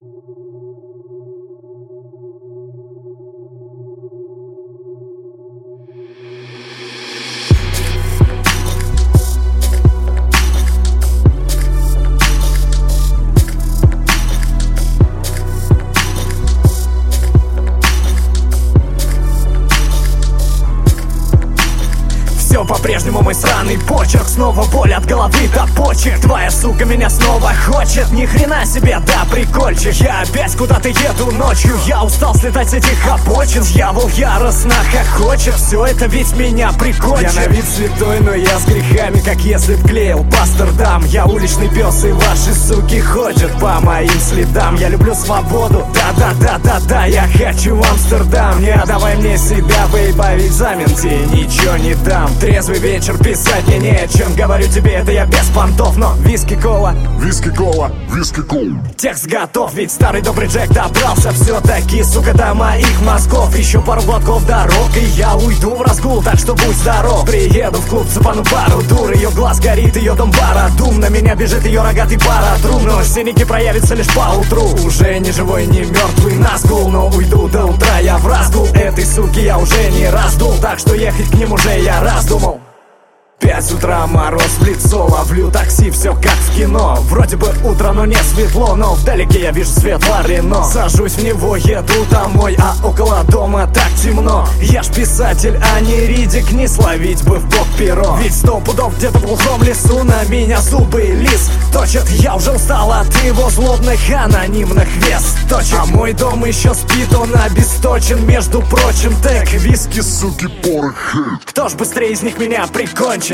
Все по-прежнему мой сраный почерк, снова боль от головы до почек. Твоя сука меня снова хочет, ни хрена себе, да, прикольчик. Я опять куда-то еду ночью, я устал слетать с этих обочин. Дьявол яростно хохочет, все это ведь меня прикончит. Я на вид святой, но я с грехами, как если б клеил пастор дам. Я уличный пес, и ваши суки ходят по моим следам. Я люблю свободу, да-да-да-да-да, я хочу в Амстердам. Не отдавай мне себя, бейба, ведь взамен тебе ничего не дам. Трезвый вечер, писать мне не о чем. Говорю тебе, это я без понтов, но виски-кола, виски-кола, виски-кола. Текст готов, ведь старый добрый Джек добрался все-таки, сука, до моих мозгов. Еще пару глотков дорог, и я уйду в разгул, так что будь здоров. Приеду в клуб, цепану пару дур, ее глаз горит, ее дом барадум. На меня бежит ее рогатый паратрум, но синяки проявятся лишь поутру. Уже не живой, не мертвый назгул, но уйду до утра я в разгул. Этой суки я уже не раздул, так что ехать к ним уже я раздумал. 5 утра, мороз в лицо, ловлю такси, все как в кино. Вроде бы утро, но не светло, но вдалеке я вижу светло Рено. Сажусь в него, еду домой, а около дома так темно. Я ж писатель, а не Ридик, не словить бы в бок перо. Ведь 100 пудов где-то в глухом лесу на меня зубы лис точат. Я уже устал от его злобных анонимных вест точек. А мой дом еще спит, он обесточен, между прочим, тег виски, суки, порох, хейт. Кто ж быстрее из них меня прикончит?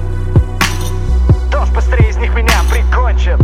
Кто ж быстрее из них меня прикончит?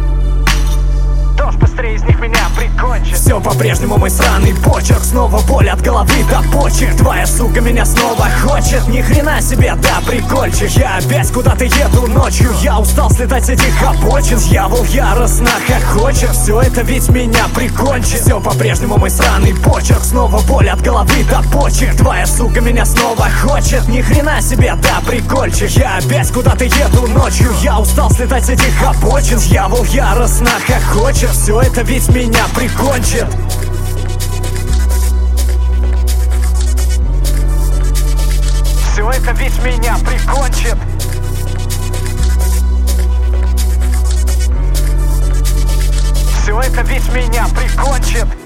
Кто ж быстрее из них меня прикончит? Все по-прежнему мой сраный почерк, снова боль от головы до почек. Твоя сука меня снова хочет, ни хрена себе, да, прикольчик. Я опять куда-то еду ночью, я устал слетать с этих обочин. Дьявол яростно хохочет, все это ведь меня прикончит. Все по-прежнему мой сраный почерк, снова боль от головы до почек. Твоя сука меня снова хочет, ни хрена себе, да, прикольчик. Я опять куда-то еду ночью, я устал слетать с этих обочин. Дьявол яростно хохочет, все это ведь меня прикончит. Все это ведь меня прикончит. Все это ведь меня прикончит.